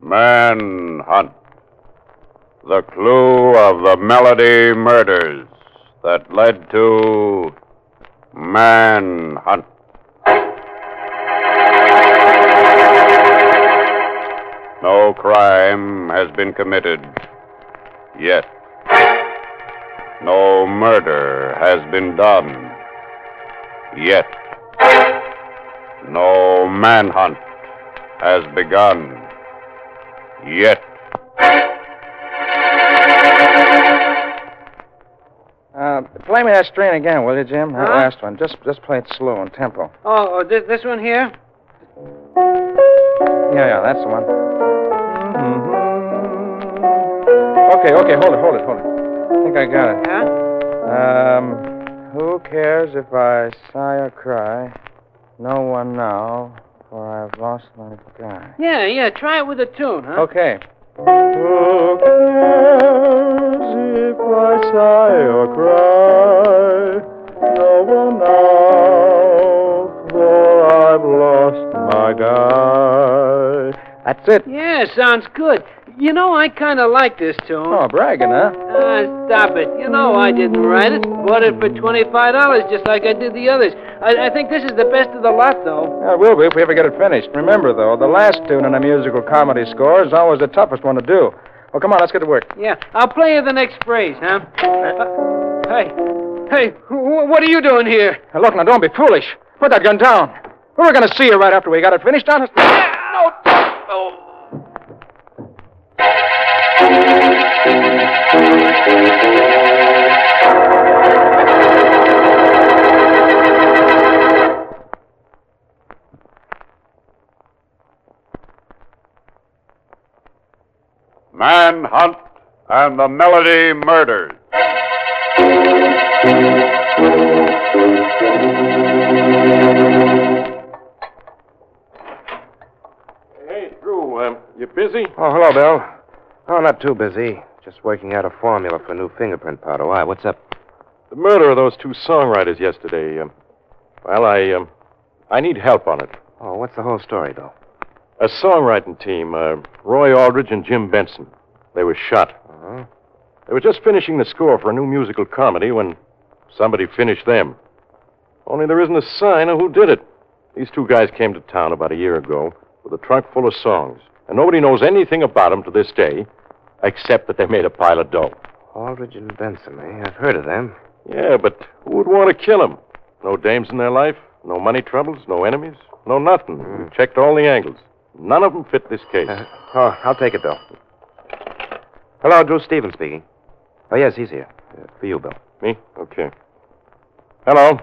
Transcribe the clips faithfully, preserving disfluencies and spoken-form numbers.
Manhunt. The clue of the Melody murders that led to Manhunt. No crime has been committed yet. No murder has been done yet. No manhunt has begun yet. Uh, play me that strain again, will you, Jim? That Huh? last one. Just just play it slow and tempo. Oh, oh this, this one here? Yeah, yeah, that's the one. Okay, okay, hold it, hold it, hold it. I think I got it. Yeah? Um, who cares if I sigh or cry? No one now, for I've lost my guy. Yeah, yeah, try it with a tune, huh? Okay. Who cares if I sigh or cry? No one now, for I've lost my guy. That's it. Yeah, sounds good. You know, I kind of like this tune. Oh, bragging, huh? Ah, stop it. You know I didn't write it. Bought it for twenty-five dollars just like I did the others. I, I think this is the best of the lot, though. Yeah, it will be if we ever get it finished. Remember, though, the last tune in a musical comedy score is always the toughest one to do. Well, come on, let's get to work. Yeah, I'll play you the next phrase, huh? Uh, hey, hey, wh- what are you doing here? Now, look, now, don't be foolish. Put that gun down. We were going to see you right after we got it finished, honest. No. Oh. Manhunt and the Melody murders. Hey, Drew, um, you busy? Oh, hello, Bill. Oh, not too busy. Just working out a formula for a new fingerprint powder. Why? What's up? The murder of those two songwriters yesterday. Um, well, I um, I need help on it. Oh, what's the whole story, Bill? A songwriting team, uh, Roy Aldridge and Jim Benson. They were shot. Uh-huh. They were just finishing the score for a new musical comedy when somebody finished them. Only there isn't a sign of who did it. These two guys came to town about a year ago with a trunk full of songs, and nobody knows anything about them to this day, except that they made a pile of dough. Aldridge and Benson, eh? I've heard of them. Yeah, but who would want to kill them? No dames in their life, no money troubles, no enemies, no nothing. Mm. We checked all the angles. None of them fit this case. Uh, oh, I'll take it, Bill. Hello, Drew Stevens speaking. Oh, yes, he's here. Uh, for you, Bill. Me? Okay. Hello?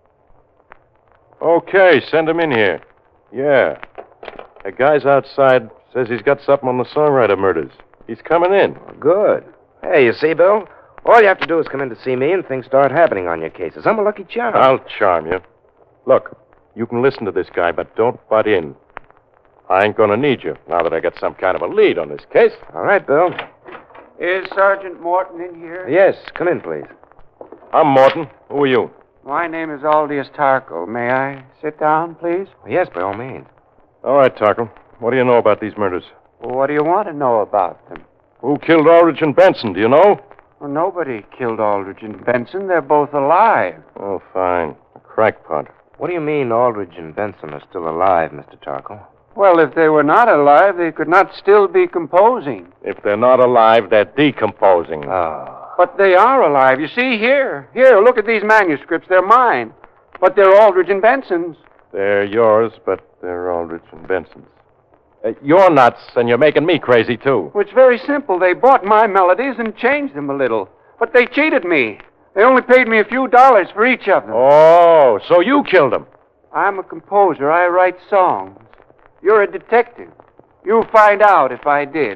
Okay, send him in here. Yeah. A guy's outside says he's got something on the songwriter murders. He's coming in. Oh, good. Hey, you see, Bill? All you have to do is come in to see me and things start happening on your cases. I'm a lucky charm. I'll charm you. Look, you can listen to this guy, but don't butt in. I ain't gonna need you now that I got some kind of a lead on this case. All right, Bill. Is Sergeant Morton in here? Yes, come in, please. I'm Morton. Who are you? My name is Aldius Tarko. May I sit down, please? Yes, by all means. All right, Tarkle. What do you know about these murders? Well, what do you want to know about them? Who killed Aldrich and Benson? Do you know? Well, nobody killed Aldrich and Benson. They're both alive. Oh, fine. A crackpot. What do you mean Aldridge and Benson are still alive, Mister Tarkle? Well, if they were not alive, they could not still be composing. If they're not alive, they're decomposing. Oh. But they are alive. You see, here. Here, look at these manuscripts. They're mine. But they're Aldrich and Benson's. They're yours, but they're Aldrich and Benson's. Uh, you're nuts, and you're making me crazy, too. Well, it's very simple. They bought my melodies and changed them a little. But they cheated me. They only paid me a few dollars for each of them. Oh, so you killed them. I'm a composer. I write songs. You're a detective. You'll find out if I did.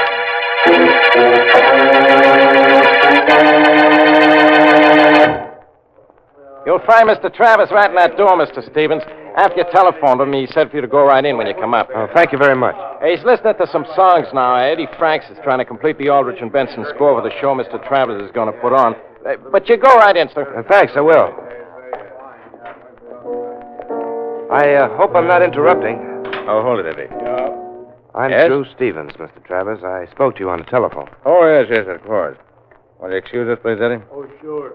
You'll find Mister Travis right in that door, Mister Stevens. After you telephoned him, he said for you to go right in when you come up. Oh, thank you very much. Hey, he's listening to some songs now. Eddie Franks is trying to complete the Aldrich and Benson score for the show Mister Travis is going to put on. Uh, but you go right in, sir. Uh, thanks, I will. I uh, hope I'm not interrupting. Oh, hold it, Eddie. I'm Yes? Drew Stevens, Mister Travers. I spoke to you on the telephone. Oh, yes, yes, of course. Will you excuse us, please, Eddie? Oh, sure.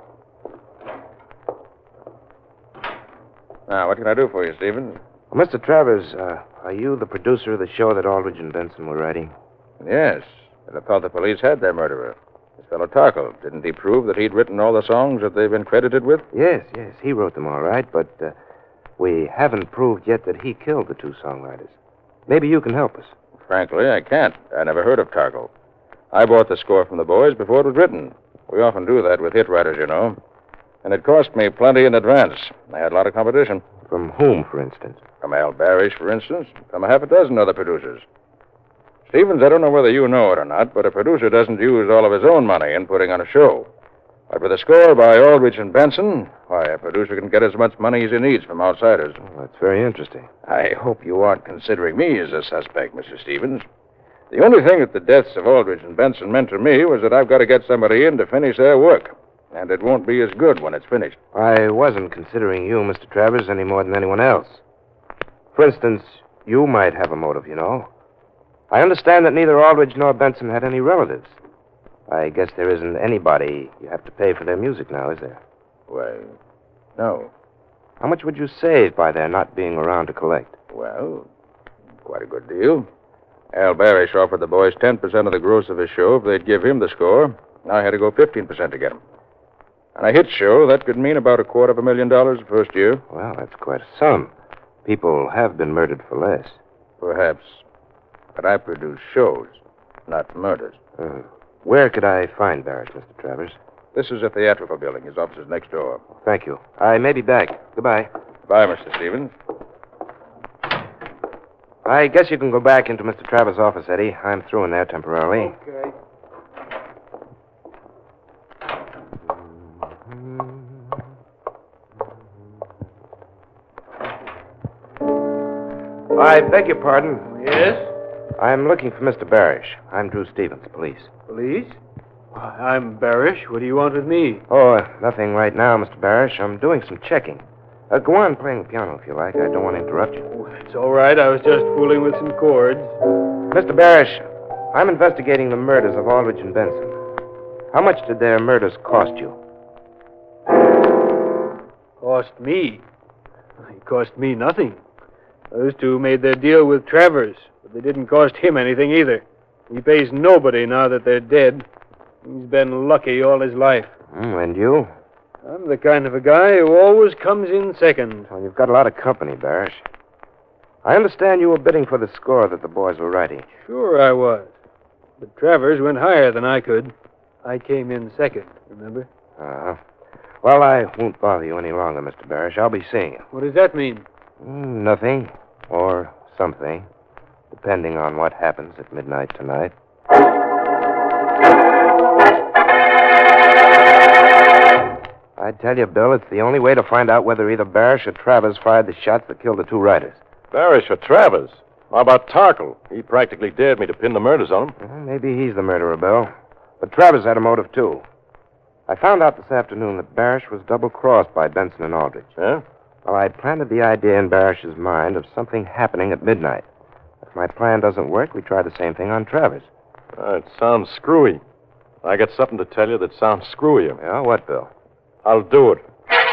Now, what can I do for you, Stephen? Well, Mister Travers, uh, are you the producer of the show that Aldrich and Benson were writing? Yes, but I thought the police had their murderer. This fellow Tarkle. Didn't he prove that he'd written all the songs that they've been credited with? Yes, yes, he wrote them all right, but uh, we haven't proved yet that he killed the two songwriters. Maybe you can help us. Frankly, I can't. I never heard of Tarkle. I bought the score from the boys before it was written. We often do that with hit writers, you know. And it cost me plenty in advance. I had a lot of competition. From whom, for instance? From Al Barish, for instance. From a half a dozen other producers. Stevens, I don't know whether you know it or not, but a producer doesn't use all of his own money in putting on a show. But with a score by Aldrich and Benson, why, a producer can get as much money as he needs from outsiders. Oh, that's very interesting. I hope you aren't considering me as a suspect, Mister Stevens. The only thing that the deaths of Aldrich and Benson meant to me was that I've got to get somebody in to finish their work. And it won't be as good when it's finished. I wasn't considering you, Mister Travers, any more than anyone else. For instance, you might have a motive, you know. I understand that neither Aldrich nor Benson had any relatives. I guess there isn't anybody you have to pay for their music now, is there? Why, no. How much would you save by their not being around to collect? Well, quite a good deal. Al Barish offered the boys ten percent of the gross of his show if they'd give him the score. I had to go fifteen percent to get him. On a hit show, that could mean about a quarter of a million dollars the first year. Well, that's quite a sum. People have been murdered for less. Perhaps. But I produce shows, not murders. Uh, where could I find Barish, Mister Travers? This is a theatrical building. His office is next door. Thank you. I may be back. Goodbye. Bye, Mister Stevens. I guess you can go back into Mister Travers' office, Eddie. I'm through in there temporarily. Okay. I beg your pardon. Yes? I'm looking for Mister Barish. I'm Drew Stevens, police. Police? Why, I'm Barish. What do you want with me? Oh, uh, nothing right now, Mister Barish. I'm doing some checking. Uh, go on playing the piano if you like. I don't want to interrupt you. Oh, it's all right. I was just fooling with some chords. Mister Barish, I'm investigating the murders of Aldrich and Benson. How much did their murders cost you? Cost me? It cost me nothing. Those two made their deal with Travers, but they didn't cost him anything either. He pays nobody now that they're dead. He's been lucky all his life. Mm, and you? I'm the kind of a guy who always comes in second. Well, you've got a lot of company, Barish. I understand you were bidding for the score that the boys were writing. Sure I was. But Travers went higher than I could. I came in second, remember? Uh-huh. Well, I won't bother you any longer, Mister Barish. I'll be seeing you. What does that mean? Mm, nothing. Or something. Depending on what happens at midnight tonight. I tell you, Bill, it's the only way to find out whether either Barish or Travers fired the shots that killed the two writers. Barish or Travers? How about Tarkle? He practically dared me to pin the murders on him. Well, maybe he's the murderer, Bill. But Travers had a motive, too. I found out this afternoon that Barish was double-crossed by Benson and Aldrich. Yeah? Well, I planted the idea in Barish's mind of something happening at midnight. If my plan doesn't work, we try the same thing on Travers. Uh, it sounds screwy. I got something to tell you that sounds screwier. Yeah, what, Bill? I'll do it.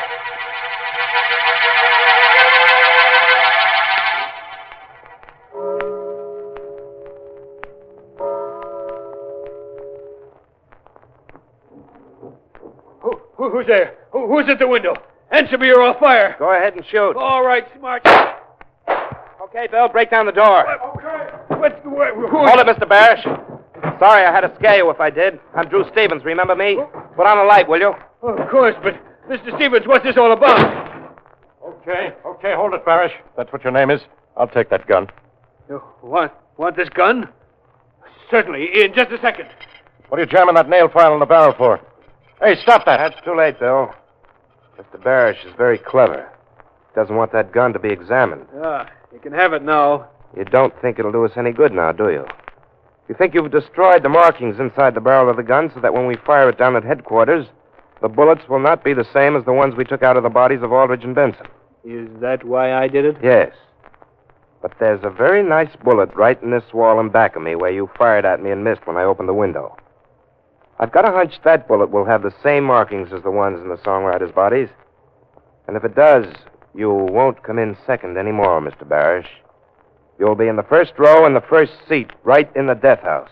Who, who, who's there? Who, who's at the window? Answer me or I'll fire. Go ahead and shoot. All right, smart. Okay, Bill, break down the door. Okay. What's the way? Hold it, Mister Barish. Sorry I had to scare you if I did. I'm Drew Stevens, remember me? Put on a light, will you? Oh, of course, but Mister Stevens, what's this all about? Okay, okay, hold it, Barish. That's what your name is. I'll take that gun. You want, want this gun? Certainly, in just a second. What are you jamming that nail file in the barrel for? Hey, stop that. That's too late, Bill. Mister Barish is very clever. Doesn't want that gun to be examined. Ah, you can have it now. You don't think it'll do us any good now, do you? You think you've destroyed the markings inside the barrel of the gun so that when we fire it down at headquarters, the bullets will not be the same as the ones we took out of the bodies of Aldrich and Benson. Is that why I did it? Yes. But there's a very nice bullet right in this wall in back of me where you fired at me and missed when I opened the window. I've got a hunch that bullet will have the same markings as the ones in the songwriters' bodies. And if it does, you won't come in second anymore, Mister Barish. You'll be in the first row in the first seat, right in the death house.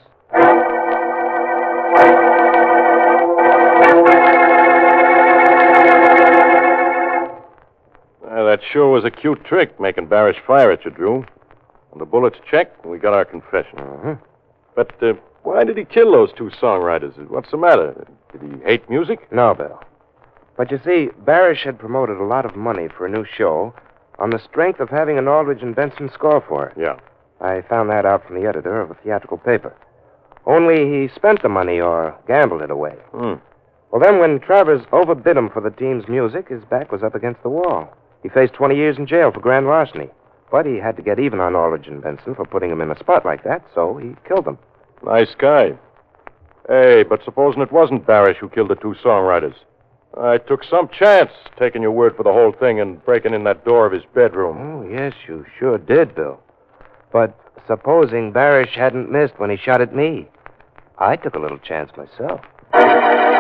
Uh, that sure was a cute trick, making Barish fire at you, Drew. When the bullets checked, we got our confession. Mm-hmm. But uh, why did he kill those two songwriters? What's the matter? Did he hate music? No, Bill. But you see, Barish had promoted a lot of money for a new show on the strength of having an Aldrich and Benson score for it. Yeah. I found that out from the editor of a theatrical paper. Only he spent the money or gambled it away. Hmm. Well, then when Travers overbid him for the team's music, his back was up against the wall. He faced twenty years in jail for grand larceny. But he had to get even on Aldrich and Benson for putting him in a spot like that, so he killed them. Nice guy. Hey, but supposing it wasn't Barish who killed the two songwriters. I took some chance taking your word for the whole thing and breaking in that door of his bedroom. Oh, yes, you sure did, Bill. But supposing Barish hadn't missed when he shot at me, I took a little chance myself.